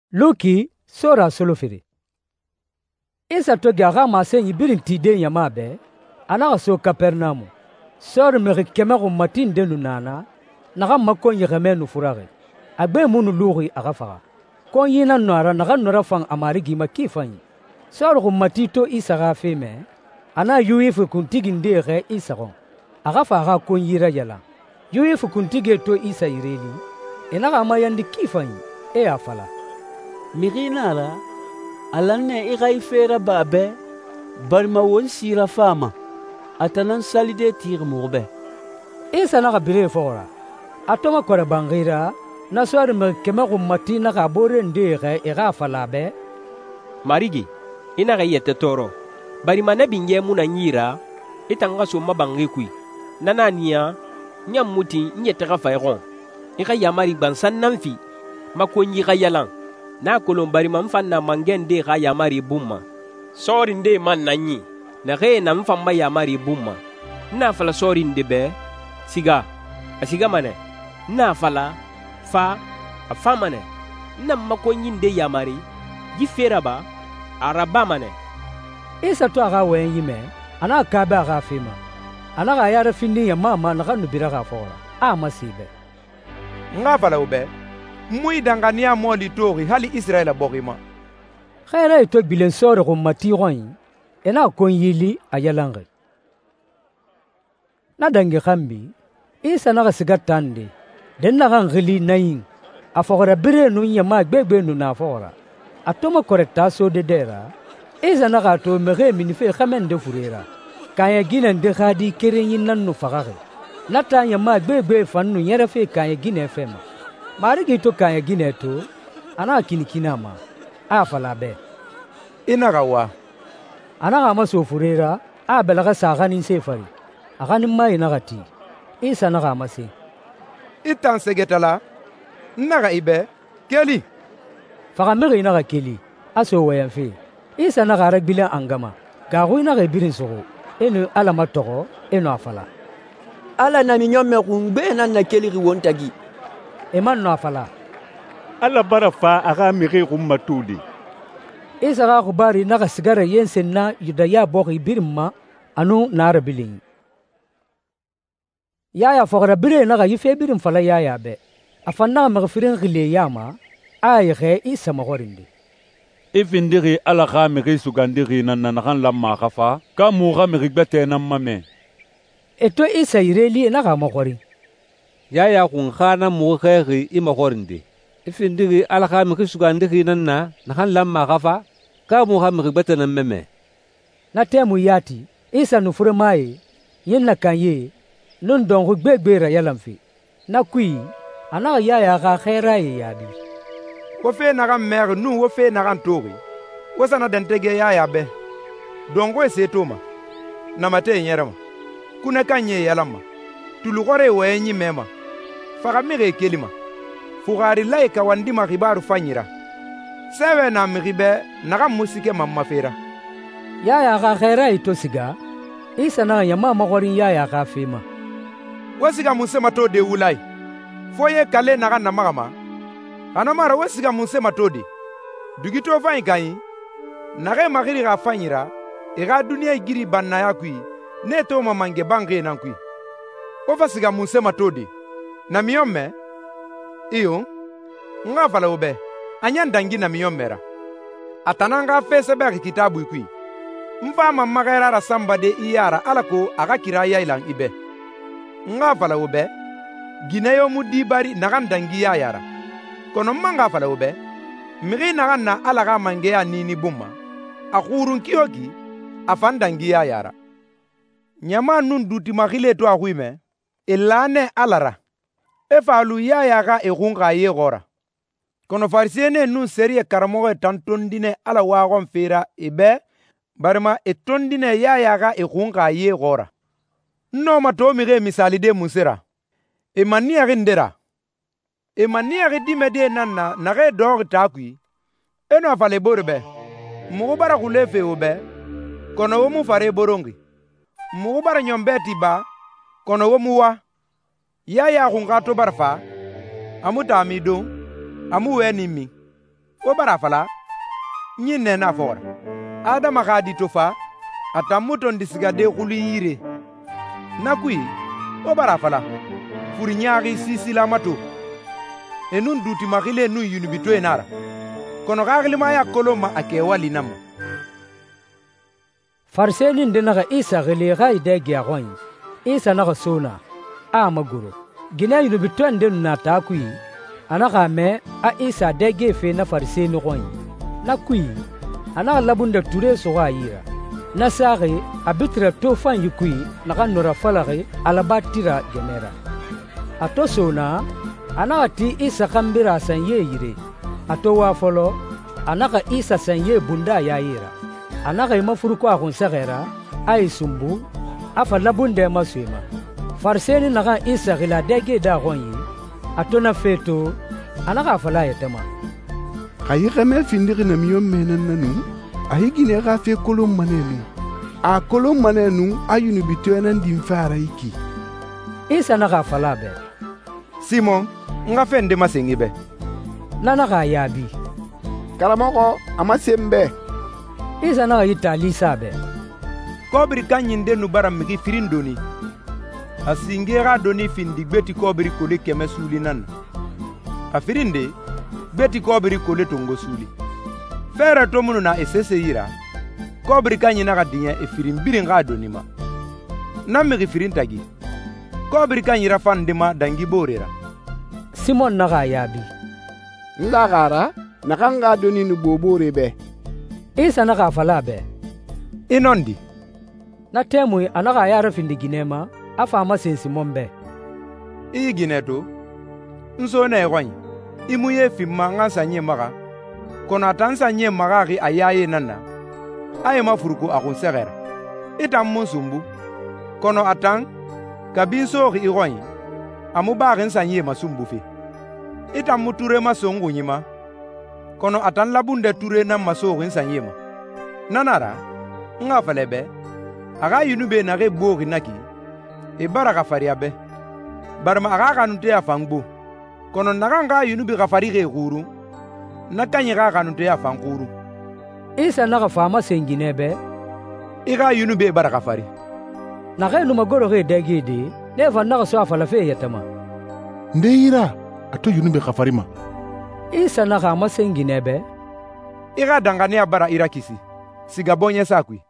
Luki sora solofere. Isa to gaga ma se yibirin tide yama be ana so Kapernaum. Sor me kemero matin denu nana naga makon yegame nu furage. Agbe munu luri aga faga. Kon yina nora naga nora fang amari gima kifani. Sor ko matito Isa ga feme ana yuifu kuntigi ndere Isa gon. Aga faga kon yira yala. Yuifu kuntige to Isa ireli. Enaga mayandi kifani e afala. Mirinara alanne igai fera babe barma won sira fama atanan salide tir murbe Isa naga bire fora atoma kore bangira na soar me kemako matina ka bore ndere ega falabe marigi ina ga yete toro bari mana binge muna nyira itanga so mabangi kui nanania nyamuti nyete ga fayron iga yamari bansan namfi makonyi ga yalan na kolombari mamfanna mangende ga yamari bumma sorinde man nanyi na ge na mfamba yamari bumma na fala sorinde be siga asiga mane na fala fa afa mane na makonyinde yamari gifera ba araba mane Isa to aga wen yime ana ka ba ga fima ana ga yara finni ya mama na kanu bira ga fora a masibe nga fala ube mui dangania moli tori hali Israel bogima khaira to bilen sore ko mati ron ena kon yili ayalange na dangi khambi Isa na siga tande den na ngili nayin afogora bire nu nyama gbegbe nu na fora atoma correcta so de dera Isa na ga to mere minife khamen de furera kaya ginen de khadi kerenyin nan nu fagare lata nyama gbegbe fannu yere fe kaya gine fema marigi to kanya gine to ana kinikina ma a falabe ina gawa ana ga maso furera a belaga saganin sefari aganin mai nagati Isa na ga mase itan segetala naga ibe keli faga mege na ga keli aso wayan fe Isa na ga ragbila angama ga go na ga birin sogo eno ala matoro eno afala ala na mi nyome kumbe na keli ri wontagi eman no afala ala barafa aga mire matudi Isa ga khubari naga sigara yensen na yudaya bogi birma anu narabilin yaya fogra bire naga yife birin fala yaya be afanna magfirin gile yama ayhe Isa magorindi ifindiri ala ga mire sugandiri nan kan lamma khafa ka mu ga mire gbete nan mame eto Isa ireli naga magori yaya kun khana mu khari imagorinde ifindiri ala ga mire sugandiri nan na kan lamma khafa ka mu ga mire gbete nan meme na temu yati Isa no furemaye yenna kanye non don gbegbe yalamfi na kui ana yaya ga khaira yabi wo fe naga mer nu wo fe naga tori wo sana dentege yaya be dongo esetoma na mate nyerama kuna kanye yalama tulugore wenyi mema faga mire kelima fugari laika wandima ribaru fanyira sewe na miribe naga musike mamma fera yaya ga khaira ito siga Isa na yama magorin yaya ga fema wasiga musema to de wulai foye kale naga na magama anamara wasiga musema to de dugito fayin kanyi naga magiri ga fanyira ega dunia giri banna ya kui ne to mamange bange nan kui o fasiga musema to de na miyome iyo nga fala ube anyandangi na miyomera atananga fese ba kitabu kui mfa mamma gaira samba de iyara alako aga kiraya ilang ibe nga fala ube gineyo mudi bari nagan dangi ya yara kono manga fala ube miri nagan na alaga mange ya nini bumma akurun kiyoki afan dangi ya yara nyama nun duti magile to ahuime elane alara efalu ya yaga egunga ye gora kono farisene nun serie karamogo tantondine ala wagon fera ibe barma etondine ya yaga egunga ye gora no mato mire misali de musera emania rendera emania redime de nanna nage dog takui eno afale borbe mugo bara kulefe obe kono wo mu fare borongi mugo bara nyombeti ba kono wo muwa ya kungato barfa amu tamido amu weni mi wo bara fala nyin ne na fora adama ka di tofa atamuton disiga de khuli yire nakui wo bara fala furi nyaari sisila mato enun duti magile nu yunibito enara kono gagli ma ya koloma ake wali nam farsenin de naga isa gele gai de gyagon isa naga sona a maguro gina yunibito nden na takui anaga me a isa de gefe na farseni gon nakui ana labunda ture so ayira na sare abitra to fan yukui naga nora falare alabatira genera ato sona ana ti isa kambira sanye yire ato wa folo anaka isa sanye bunda ya yira anaka mafuru akun sagera ay sumbu afa labunde maswima farseni naga isa gila dege da gonyi ato na feto anaka fala yetema ayi kame findiri na miyo menen nanu ayi gine ga fe kolom manenu a kolom manenu ayunu bitoenan din fara iki isa naga fala be Simon nga fende masengi be nana ga yabi karamoko amasembe isa naga yitali sabe kobri kanyinde nu baram migi firindoni asingera doni findi beti kobri kole keme suli nan afirinde beti kobri kole tongo suli fere to munu na esese yira kobri kanyina ga dinya e firin birin ga doni ma na migi firin tagi kobri kanyira fandima dangi borera Simon naga yabi ndagara nakanga doni nu bobore be isa naga fala be inondi na temu anaga yara findi ginema afa masensi mombe iyi gineto nso na egwany imuye fimma ngasa nye maga kona tansa nye maga ri ayaye nana aye mafuruko akonsegera itam musumbu kono atang kabinso ri igwany amu bagin sanye masumbu fi itam muture masongo nyima kono atan labunde ture na masogin sanyema nanara nga falebe aga yunube na ge bogi naki e baraka fariabe barma aga kanute afangbo kono naga nga yunube gafari ge guru nakanye ga kanute afanguru isa naga fama senginebe iga yunube baraka fari naga numa goro ge degede neva naga so afala fe yatama ndeira ato yunube gafarima isa naga masenginebe iga dangania bara irakisi sigabonye sakwi